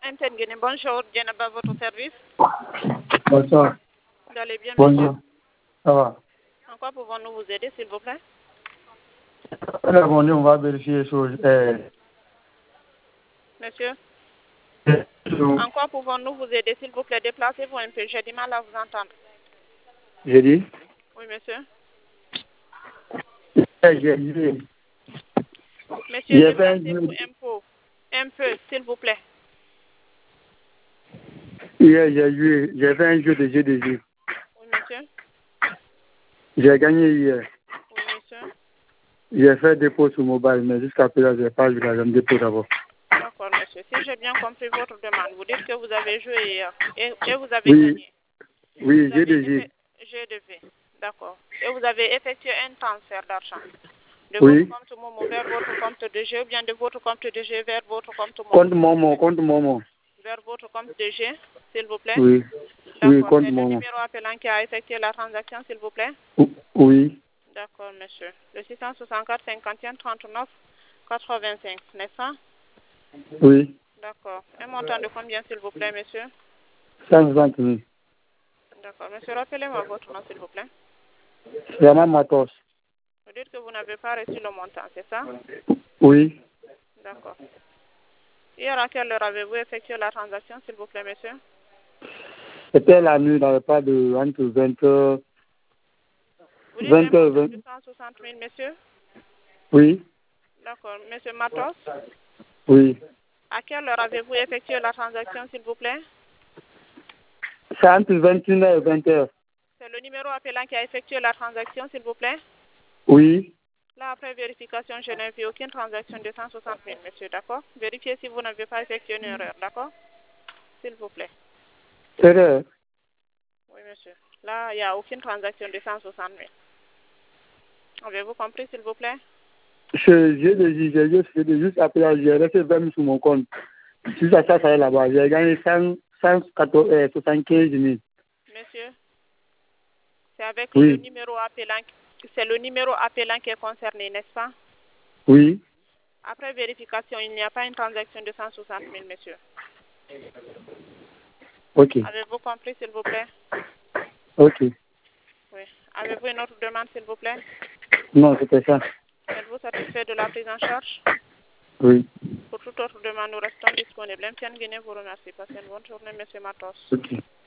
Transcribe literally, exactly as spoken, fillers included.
Antenne Guinée, bonjour, Djenaba, votre service. Bonsoir. Vous allez bien, Bonjour. monsieur? Ça va. En quoi pouvons-nous vous aider, s'il vous plaît? Alors, bon, on va vérifier les choses. Euh, Monsieur, euh, en quoi pouvons-nous vous aider, s'il vous plaît? Déplacez-vous un peu, j'ai du mal à vous entendre. J'ai dit. Oui, monsieur. euh, J'ai dit. Monsieur, J'ai fait un déplacez-vous jeu. un peu, un peu, s'il vous plaît. Hier, j'ai joué. J'ai fait un jeu de jeu de jeu. Oui, monsieur. J'ai gagné hier. Oui, monsieur. J'ai fait dépôt sur mobile, mais jusqu'à présent, je n'ai pas eu l'argent de dépôt d'abord. D'accord, monsieur. Si j'ai bien compris votre demande, vous dites que vous avez joué hier et, et vous avez Oui. gagné. Oui, Vous j'ai avez de jeu. effet- G de V. D'accord. Et vous avez effectué un transfert d'argent de Oui. votre compte Momo vers votre compte de G ou bien de votre compte de G vers votre compte Momo. Compte Momo, compte Momo. Vers votre compte de G, s'il vous plaît. Oui. Oui, D'accord. compte C'est le Momo. numéro appelant qui a effectué la transaction, s'il vous plaît. Oui. D'accord, monsieur. Le six cent soixante-quatre cinquante et un trente-neuf quatre-vingt-cinq, n'est-ce pas? Oui. D'accord. Un montant de combien, s'il vous plaît, monsieur? cent soixante mille. D'accord. Monsieur, rappelez-moi votre nom, s'il vous plaît. Vraiment Matos. Vous dites que vous n'avez pas reçu le montant, c'est ça? Oui. D'accord. Hier, à quelle heure avez-vous effectué la transaction, s'il vous plaît, monsieur? C'était la nuit, dans le pas de entre vingt heures. Vous dites un vingt heures montant vingt. de cent soixante mille, monsieur? Oui. D'accord. Monsieur Matos, Oui. à quelle heure avez-vous effectué la transaction, s'il vous plaît? C'est entre vingt et une heures et vingt heures. C'est le numéro appelant qui a effectué la transaction, s'il vous plaît? Oui. Là, après vérification, je n'ai vu aucune transaction de cent soixante mille, monsieur, d'accord? Vérifiez si vous n'avez pas effectué une erreur, d'accord? S'il vous plaît. C'est vrai. Oui, monsieur. Là, il n'y a aucune transaction de cent soixante mille. Avez-vous compris, s'il vous plaît? Je- J'ai des j'ai juste, j'ai juste après, j'ai resté vingt mille sur mon compte. Si ça, ça, ça est là-bas, j'ai gagné cent, cent soixante-quinze mille. Monsieur, c'est avec le Oui. numéro appelant, c'est le numéro appelant qui est concerné, n'est-ce pas? Oui. Après vérification, il n'y a pas une transaction de cent soixante mille, monsieur. Ok. Avez-vous compris, s'il vous plaît? Ok. Oui. Avez-vous une autre demande, s'il vous plaît? Non, c'était ça. Êtes-vous satisfait de la prise en charge? Oui. Pour toute autre demande, nous restons disponibles. M T N Guinée vous remercie. Passez une bonne journée, monsieur Matos. Ok.